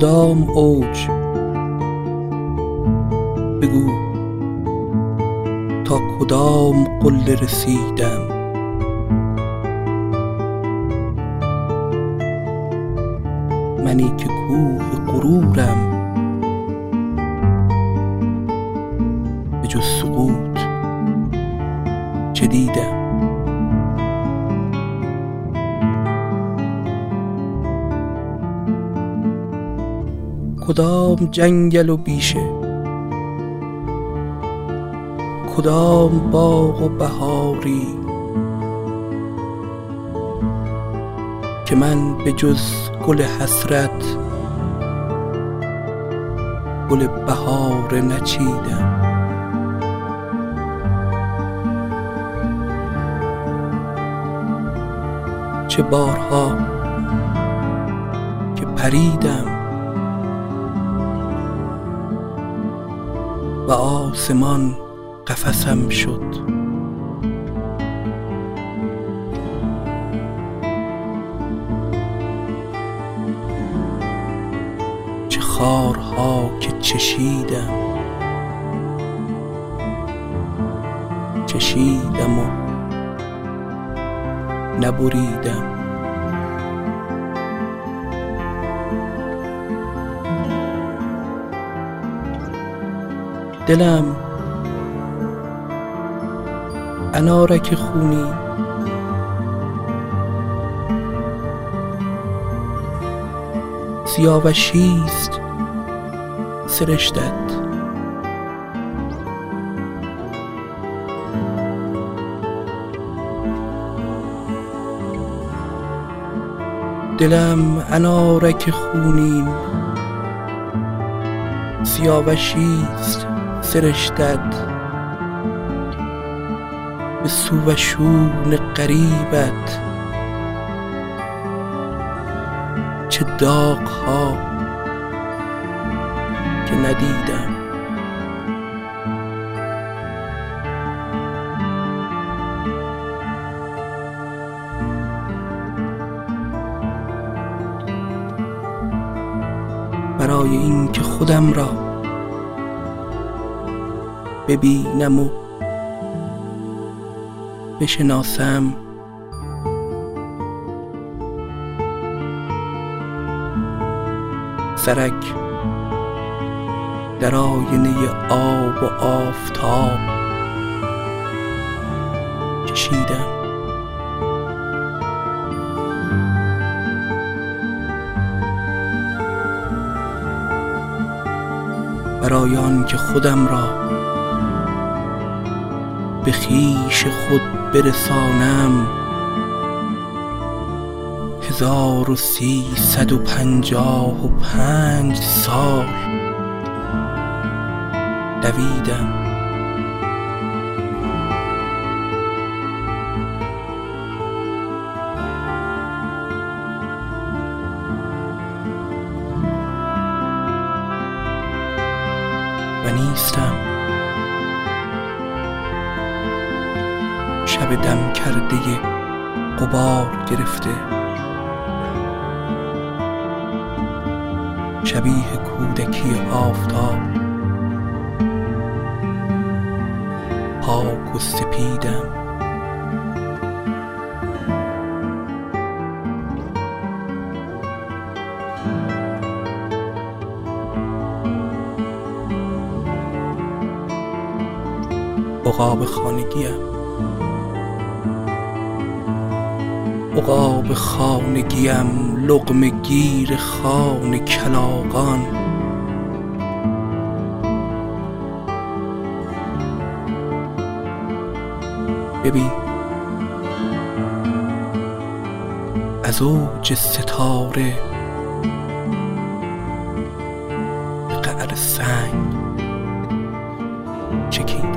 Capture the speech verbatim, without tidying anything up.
کدام اوج؟ بگو تا کدام قله رسیدم؟ منی که کوه غرورم، به جز سقوط چه دیدم؟ کدام جنگل و بیشه، کدام باغ و بهاری که من به جز گل حسرت گل بهار نچیدم؟ چه بارها که پریدم و آسمان قفسم شد، چه خارها که چشیدم چشیدم و نبریدم. دلم انارک خونی سیاوشیست سرشتت، دلم انارک خونین سیاوشیست سرشتت، به سو و شون غریبت چه داغ‌ها که ندیدم. برای این که خودم را ببینم و بشناسم، سرک در آینه آب و آفتاب کشیدم. برای آن که خودم را به خویش خود برسانم، هزار و سیصد و پنجاه و پنج سال دویدم. و نیستم شب دم کرده غبار گرفته، شبیه کودکی آفتاب، پاک و سپیدم. عقاب خانگیم، عقاب خانگیم، لقمه گیر خوان کلاغان. ببین از اوج ستاره به قعر سنگ چکید.